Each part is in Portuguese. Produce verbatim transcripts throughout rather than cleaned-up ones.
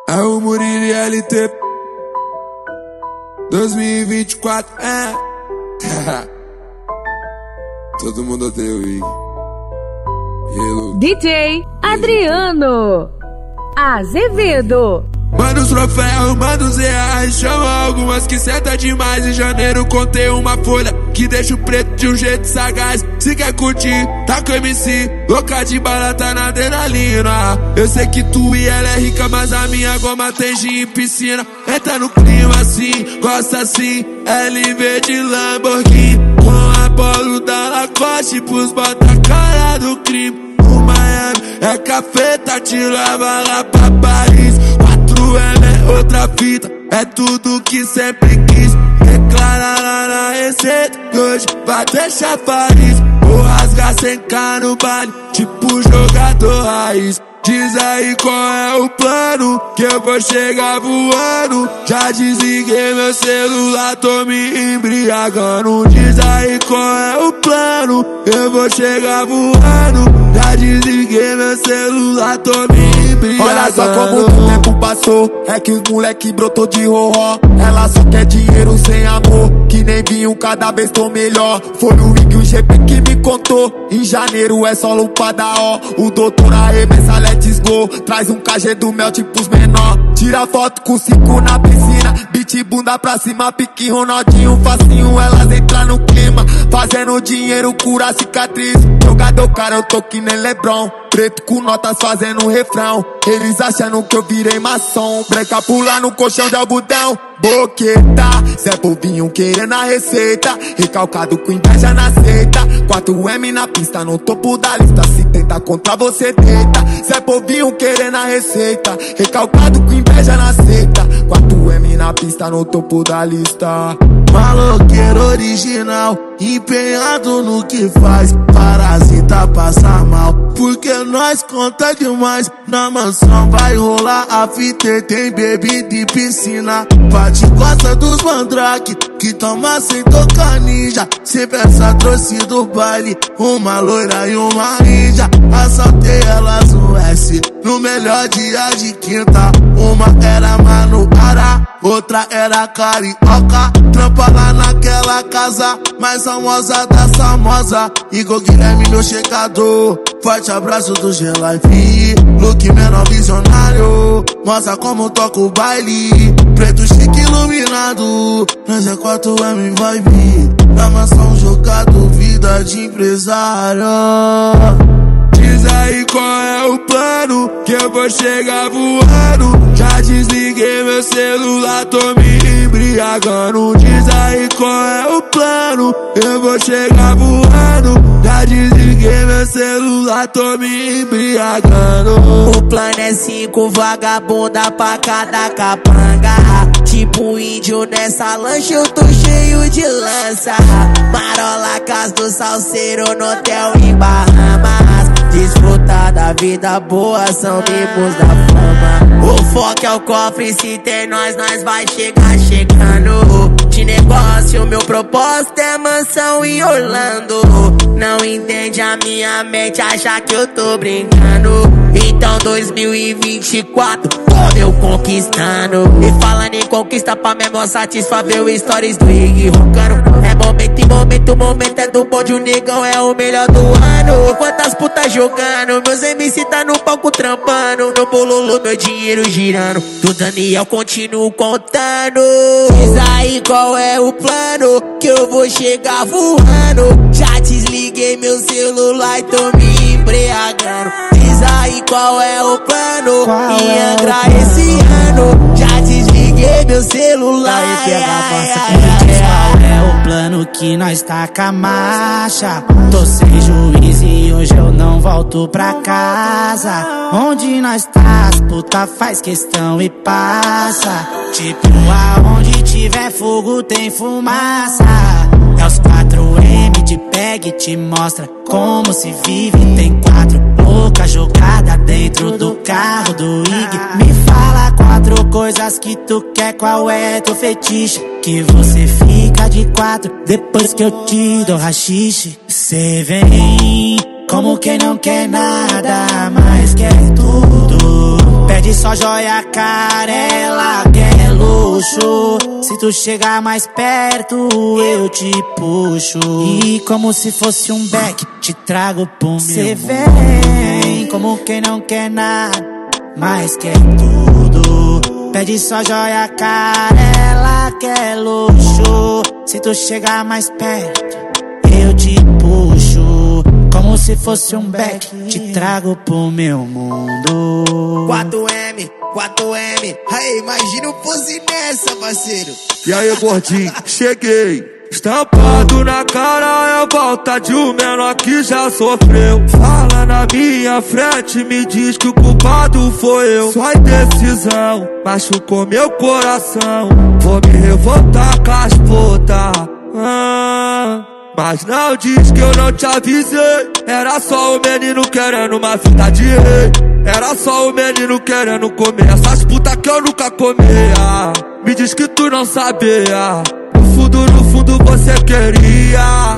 É o Murilo L T dois mil e vinte e quatro, é. Todo mundo odeia o Ig. D J Adriano Azevedo. Manda os troféus, manda os reais, chama algumas que senta demais. Em janeiro contei uma folha que deixa o preto de um jeito sagaz. Se quer curtir, tá com M C, louca de bala, tá na adrenalina. Eu sei que tu e ela é rica, mas a minha goma tem gin em piscina. Entra no clima assim, gosta assim, L V de Lamborghini, com a bola da Lacoste pros bota cara do crime. O Miami é cafeta, te leva lá pra Paris. Ela é outra fita, é tudo que sempre quis. Declara lá na receita, e hoje vai deixar Paris. Vou rasgar sem cá no baile, tipo jogador raiz. Diz aí qual é o plano, que eu vou chegar voando. Já desliguei meu celular, tô me embriagando. Diz aí qual é o plano, eu vou chegar voando. Já desliguei meu celular, tô me embriagando. Olha só como o tempo passou, é que os moleque brotou de roró. Ela só quer dinheiro sem amor, que nem vinho, cada vez tô melhor. Foi o Ig, o G P que me contou. Em janeiro é só lupada, ó. O doutor arremessa, let's go. Traz um K G do mel, tipo os menor. Tira foto com cinco na piscina, beat bunda pra cima, pique Ronaldinho, facinho, elas entram no clima. Fazendo dinheiro, cura cicatriz. Jogador cara, eu tô que nem LeBron. Preto com notas fazendo um refrão. Eles achando que eu virei maçom. Branca pula no colchão de algodão. Boqueta, Zé Povinho querendo a receita. Recalcado com inveja na seita. quatro M na pista, no topo da lista. Se tenta contra você, deita. Zé Povinho querendo a receita. Recalcado com inveja na seita. quatro M na pista, no topo da lista. Maloqueiro original, empenhado no que faz. Parasita passa mal, porque nós conta demais. Na mansão vai rolar a fita, tem bebida e piscina. Bate gosta dos mandrake, que toma sem tocar ninja. Sempre essa trouxe do baile, uma loira e uma ninja. Assaltei elas no S, no melhor dia de quinta. Uma era Manuara, outra era carioca. Trampa lá naquela casa mais famosa das famosas. Igor Guilherme, meu checador. Forte abraço do G-Life. Look menor visionário, mostra como toca o baile. Preto chique iluminado, nós é quatro M vibe. Na mansão jogado, vida de empresário. Diz aí qual é o plano, que eu vou chegar voando. Já desliguei meu celular, tô me embriagando. Diz aí qual é o plano, eu vou chegar voando. Já desliguei meu celular, tô me embriagando. O plano é cinco vagabunda pra cada capanga. Tipo índio nessa lancha, eu tô cheio de lança. Marola, casa do salseiro no hotel em Bahamas. Desfrutar da vida boa, são mimos da fama. O foco é o cofre, se tem nós, nós vai chegar chegando. De negócio, meu propósito é mansão em Orlando. Não entende a minha mente, acha que eu tô brincando. Então dois mil e vinte e quatro, tô eu conquistando. E falando em conquista, pra mesmo satisfazer o stories do Ig roncando. É momento em momento, o momento é do bonde, o negão é o melhor do ano. Quantas putas jogando, meus M C tá no palco trampando. Meu bololo, meu dinheiro girando, do Daniel continuo contando. Diz aí qual é o plano, que eu vou chegar voando. Já desliguei meu celular e tô me embriagando. Diz aí qual é o plano, qual em é Angra esse ano. Já desliguei meu celular. Aí, pega a pasta ai, ai, Qual é o plano que nós tá com a marcha? Tô sem juiz e hoje eu não volto pra casa. Onde nós tá, as puta faz questão e passa. Tipo aonde tiver fogo tem fumaça. É os quatro M de pega e te mostra como se vive. Tem quatro loucas jogadas dentro do carro do Ig. Me fala quatro coisas que tu quer, qual é teu fetiche? Que você fica de quatro depois que eu te dou rachixe. Cê vem como quem não quer nada, mas quer tudo. Pede só joia cara, ela quer luxo. Se tu chegar mais perto, eu te puxo. E como se fosse um beck, te trago pro meu. Cê vem como quem não quer nada, mas quer tudo. Pede só joia cara, ela quer luxo. Se tu chegar mais perto, eu te puxo. Como se fosse um beck, te trago pro meu mundo. quatro M, quatro M, aí imagina o pose nessa, parceiro. E aí, gordinho, cheguei. Estampado na cara é volta de um menor que já sofreu. Fala na minha frente, me diz que o culpado foi eu. Sua indecisão machucou meu coração. Vou me revoltar com as putas. Ah, mas não diz que eu não te avisei. Era só o menino querendo uma vida de rei. Era só o menino querendo comer essas putas que eu nunca comia. Me diz que tu não sabia. No fundo, no fundo você queria.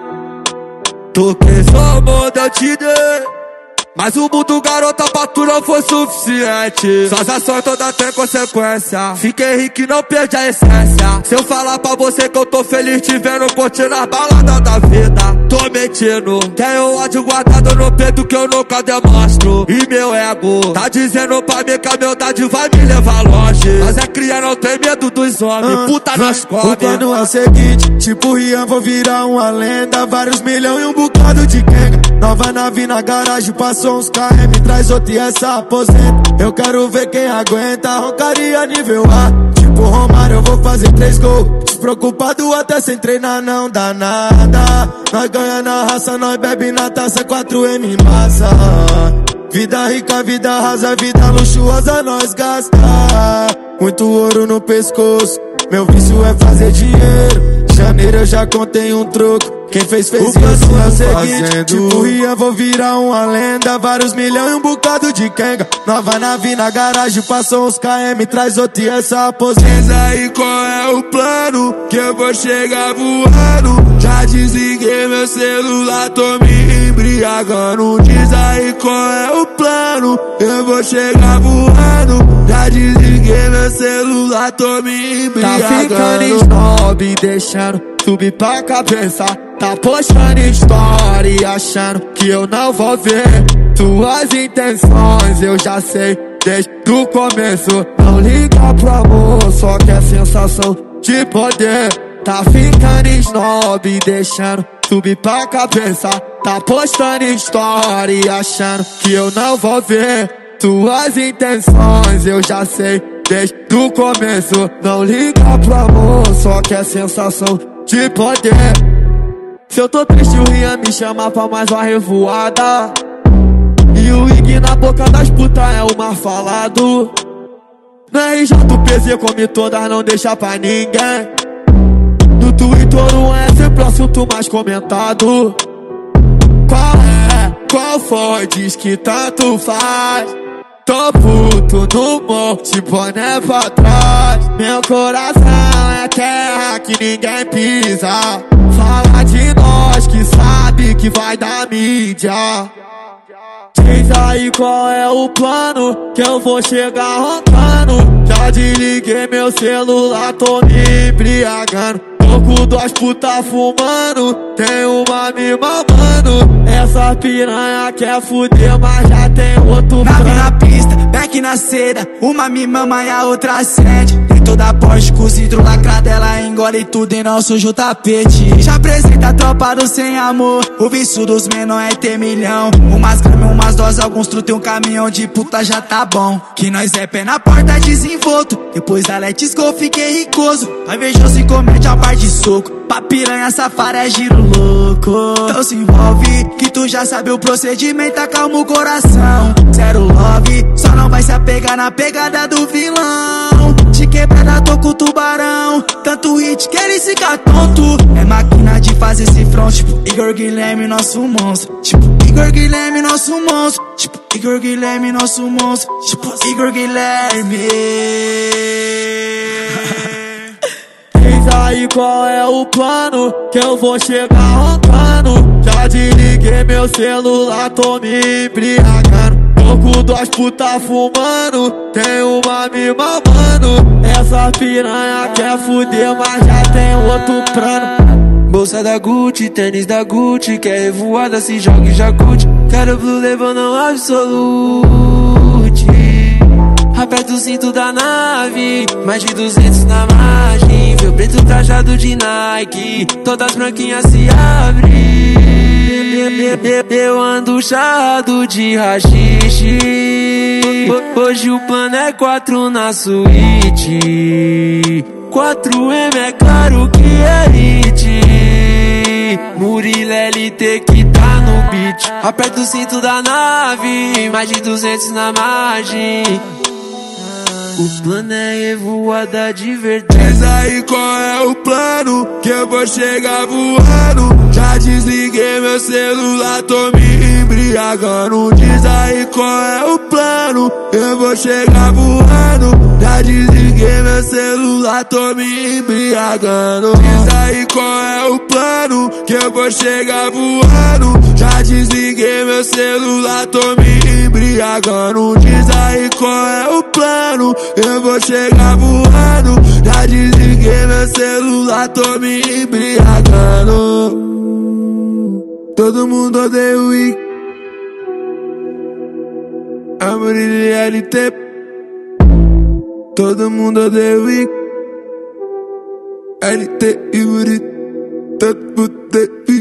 Tu quis o mundo, eu te dei. Mas o mundo, garota, pra tu não foi suficiente. Suas ações todas têm consequência. Fiquei rico e não perdi a essência. Se eu falar pra você que eu tô feliz te vendo curtindo as baladas da vida, tô mentindo. Tenho ódio guardado no peito que eu nunca demonstro. E meu ego tá dizendo pra mim que a humildade vai me levar longe. Mas é cria, não tem medo dos homens. Ah, puta nós come. O plano é o seguinte, tipo Rian, vou virar uma lenda. Vários milhões e um bocado de quenga. Nova nave na garagem, passou uns K M, traz outra e essa aposenta. Eu quero ver quem aguenta, roncaria nível A. Tipo Romário, eu vou fazer três gols. Despreocupado até sem treinar, não dá nada. Nós ganha na raça, nós bebe na taça, quatro M massa. Vida rica, vida rasa, vida luxuosa, nós gasta. Muito ouro no pescoço, meu vício é fazer dinheiro. Janeiro eu já contei um troco. Quem fez, fez, o plano é o seguinte, tipo Rian, vou virar uma lenda. Vários milhões e um bocado de quenga. Nova nave na garagem, passou uns K M, traz outra e essa aposenta. Diz aí qual é o plano, que eu vou chegar voando. Já desliguei meu celular, tô me embriagando. Diz aí qual é o plano, eu vou chegar voando. Já desliguei meu celular, tô me embriagando. Tá ficando snob, deixando subir pra cabeça. Tá postando story, achando que eu não vou ver tuas intenções, eu já sei desde o começo. Não liga pro amor, só quer sensação de poder. Tá ficando snob, deixando subir pra cabeça. Tá postando story, achando que eu não vou ver tuas intenções, eu já sei desde o começo. Não liga pro amor, só quer sensação de poder. Se eu tô triste, o Rian me chama pra mais uma revoada. E o Ig na boca das putas é o mais falado. Na R J o P Z come todas, não deixa pra ninguém. No Twitter o é sempre o assunto mais comentado. Qual é? Qual foi? Diz que tanto faz. Tô puto no monte, boné pra trás. Meu coração é terra que ninguém pisa. Fala de nós que sabe que vai dar mídia. Diz aí qual é o plano, que eu vou chegar roncando. Já desliguei meu celular, tô me embriagando. Tô com duas putas fumando, tem uma me mamando. Essa piranha quer fuder, mas já tem outro plano. Nave na pista, back na seda, uma me mama e a outra acende. Tem toda a Porsche com vidro lacrado, ela engole tudo e não suja o tapete. Já apresenta a tropa do sem amor, o vício dos menor é ter milhão. Umas gramas, umas doses, alguns truta e um caminhão de puta já tá bom. Que nós é pé na porta desenvolto, depois da Let's Go fiquei ricoso. Vai vejoso e comete a parte de soco, pra piranha safara é giro louco. Então se envolve, que tu já sabe o procedimento, acalma o coração. Zero love, só não vai se apegar na pegada do vilão. De quebrada tô com o tubarão, tanto hit que ele fica tonto. É máquina de fazer esse front, tipo Igor Guilherme, nosso monstro. Tipo Igor Guilherme, nosso monstro. Tipo Igor Guilherme, nosso monstro. Tipo Igor Guilherme. Diz aí qual é o plano, que eu vou chegar roncando. Já desliguei meu celular, tô me embriagando. louco, duas putas fumando, tem uma me mamando. Essa piranha quer fuder, mas já tem outro plano. Bolsa da Gucci, tênis da Gucci, quer revoada, se joga e já curte. Quero blue label, não absolute. Aperta o cinto da nave, mais de duzentos na margem. Meu preto trajado de Nike, todas branquinhas se abrem. Eu ando charrado de rachixe. Hoje o plano é quatro na suíte. quatro M é claro que é hit. Murilo L T que tá no beat. Aperta o cinto da nave, mais de duzentos na margem. O plano é revoada de verdade. Diz aí qual é o plano, que eu vou chegar voando. Já desliguei meu celular, tô me embriagando. Diz aí qual é o plano, eu vou chegar voando. Já desliguei meu celular, tô me embriagando. Diz aí qual é o plano, que eu vou chegar voando. Já desliguei meu celular, tô me embriagando. Diz aí qual é o plano, eu vou chegar voando. Já desliguei meu celular, tô me embriagando. Todo mundo odeia o Wick, a Murilo L T. Todo mundo odeia o Wick, L T e Murilo. Todo mundo odeia o Wick.